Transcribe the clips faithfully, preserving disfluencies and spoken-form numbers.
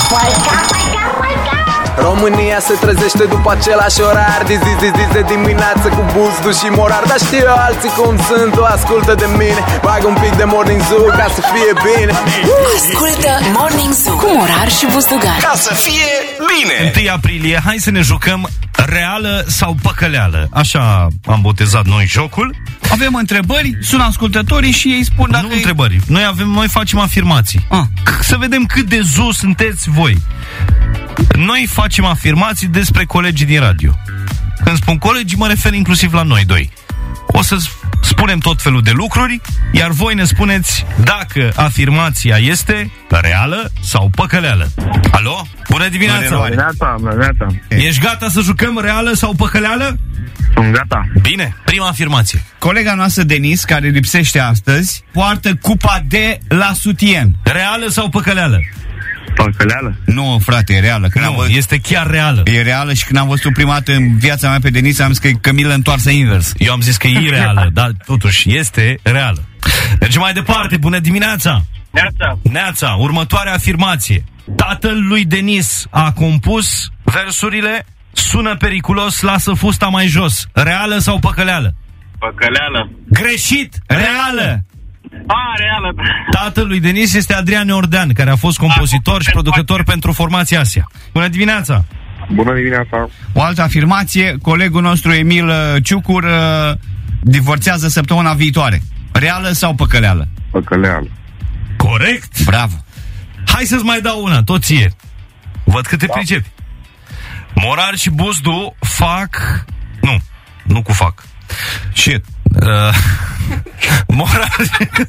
România se trezește după același orar, de zi, zi, zi, de dimineață cu Buzdu și Morar. Dar știu eu alții cum sunt, tu ascultă de mine. Bag un pic de Morning Zoo ca să fie bine. Ascultă Morning Zoo cu Morar și Buzdugan. Ca să fie bine. întâi aprilie, hai să ne jucăm reală sau păcăleală. Așa am botezat noi jocul. Avem întrebări, sună ascultătorii și ei spun dacă... Nu întrebări, noi, avem, noi facem afirmații. Ah. Să vedem cât de zus sunteți voi. Noi facem afirmații despre colegii din radio. Când spun colegii, mă refer inclusiv la noi doi. O să spunem tot felul de lucruri, iar voi ne spuneți dacă afirmația este reală sau păcăleală. Alo? Bună dimineața! Bună dimineața, bună dimineața. Ești gata să jucăm reală sau păcăleală? Sunt gata. Bine, prima afirmație. Colega noastră Denis, care lipsește astăzi, poartă cupa de la sutien. Reală sau păcăleală? Păcăleală? Nu, frate, e reală. Când Nu, am văzut... este chiar reală. E reală și când am văzut prima dată în viața mea pe Denis, am zis că e Cămilă întoarsă invers. Eu am zis că e ireală, dar totuși este reală. Mergem mai departe, bună dimineața! Neața. Neața, următoarea afirmație. Tatăl lui Denis a compus versurile Sună periculos, lasă fusta mai jos. Reală sau păcăleală? Păcăleală. Greșit! Reală! A, reală. Tatăl lui Denis este Adrian Neordean, care a fost compozitor și producător pentru formația Asia. Bună dimineața! Bună dimineața. O altă afirmație, colegul nostru Emil Ciucur uh, divorțează săptămâna viitoare. Reală sau păcăleală? Păcăleală. Corect! Bravo! Hai să-ți mai dau una, tot ție. Văd că te da. pricepi. Morar și Buzdu fac... Nu, nu cu fac. Shit. Uh, Morar...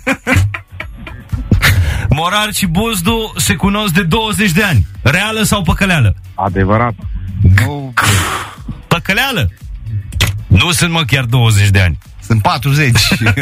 Morar și Buzdu se cunosc de douăzeci de ani. Reală sau păcăleală? Adevărat. Nu. Păcăleală? Nu sunt, mă, chiar douăzeci de ani. Sunt patruzeci.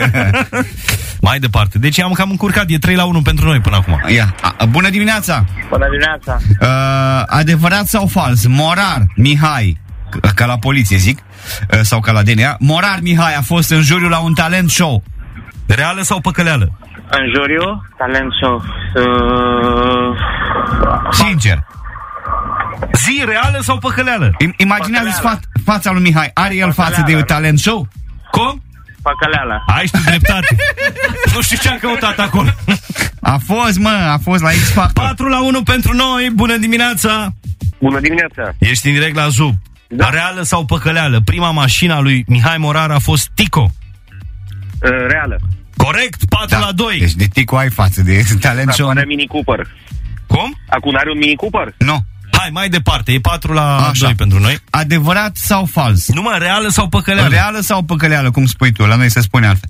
Mai departe. Deci am cam încurcat. E trei la unu pentru noi până acum. Ia. A, bună dimineața! Bună dimineața. Uh, adevărat sau fals? Morar Mihai, ca la poliție zic, uh, sau ca la D N A, Morar Mihai a fost în juriu la un talent show. Reală sau păcăleală? În juriu, talent show. Uh... Sincer. Zi, reală sau păcăleală? I- Imaginează-ți fa- fața lui Mihai. Are el față de talent show? Cum? Păcăleală. Ai tu dreptate. Nu știu ce am căutat acolo. A fost, mă, a fost la X Factor. patru la unu pentru noi. Bună dimineața. Bună dimineața. Ești în direct la Zub. Da. Reală sau păcăleală? Prima mașină a lui Mihai Morar a fost Tico. Uh, reală. Corect, patru la doi. Deci de Tico ai față de talent show. Acum are Mini Cooper. Cum? Acum are un Mini Cooper? Nu. Hai, mai departe, e patru la Așa. doi pentru noi. Adevărat sau fals? Nu, mă, reală sau păcăleală? Reală sau păcăleală, cum spui tu? La noi se spune altfel.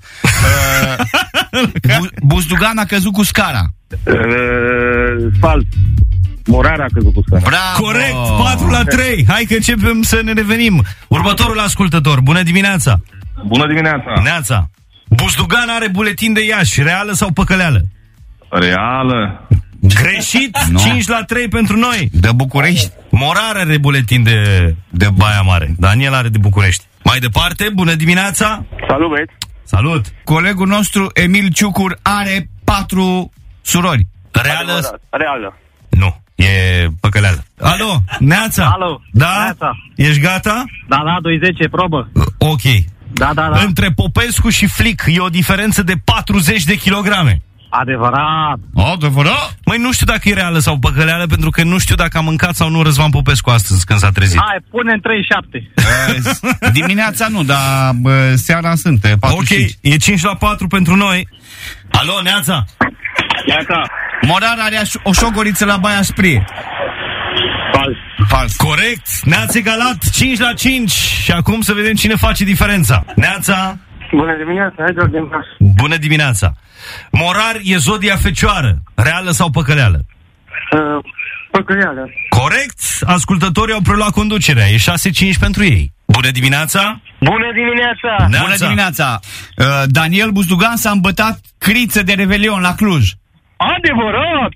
uh, Bu- Buzdugan a căzut cu scara. Uh, fals. Morar a căzut cu scara. Bravo! Corect, patru la trei. Hai că începem să ne revenim. Următorul ascultător, bună dimineața. Bună dimineața. Neața. Buzdugan are buletin de Iași, reală sau păcăleală? Reală. Greșit, No. cinci la trei pentru noi. De București. Morar are buletin de, de Baia Mare. Daniel are de București. Mai departe, bună dimineața. Salut, băieți. Salut. Colegul nostru Emil Ciucur are patru surori. Reală? Reală. Nu, e păcăleală. Alo, Neața. Alo, Da? Neața. Ești gata? Da, da, douăzeci, probă. Ok. Da, da, da. Între Popescu și Flic e o diferență de patruzeci de kilograme. Adevărat. Adevărat? Măi, nu știu dacă e reală sau păcăleală, pentru că nu știu dacă a mâncat sau nu Răzvan Popescu astăzi când s-a trezit. Hai, pune în treizeci și șapte. Uh, dimineața nu, dar bă, seara sunt patruzeci și cinci. Ok, e cinci la patru pentru noi. Alo, Neața. Neața. Morar are aș- o șogoriță la Baia Sprie. Fals. Fals. Corect, Neața egalat, cinci la cinci. Și acum să vedem cine face diferența. Neața. Bună dimineața, hai doar din Braș. Bună dimineața. Morar e zodia Fecioară, reală sau păcăleală? Uh, păcăleală. Corect, ascultătorii au preluat conducerea, e șase cinci pentru ei. Bună dimineața. Bună dimineața. Neața. Bună dimineața. Uh, Daniel Buzdugan s-a îmbătat criță de Revelion la Cluj. Adevărat.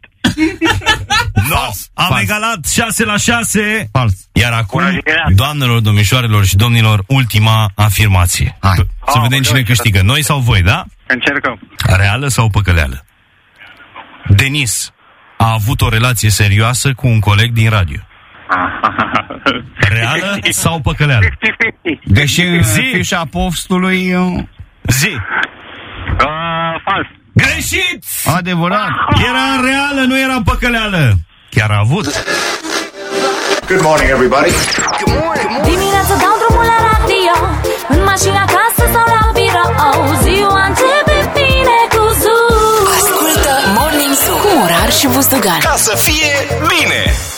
No, am Fals. egalat șase la șase. Fals. Iar acum, Bună dimineața. doamnelor, domnișoarelor și domnilor, ultima afirmație. Hai. Să Oh, vedem cine bun, câștigă, noi sau voi, da? Încercăm. Reală sau păcăleală? Denis a avut o relație serioasă cu un coleg din radio. Reală sau păcăleală? Deși în fișa postului... uh, Zi. Uh, fals. Greșit! Adevărat. Era reală, nu era păcăleală. Chiar a avut. Good morning, everybody. Dimineața dau drumul la radio, în mașina, acasă sau la birou. Ziua începe bine cu Zoo. Ascultă Morning Zoo cu Morar și Buzdugan. Ca să fie bine!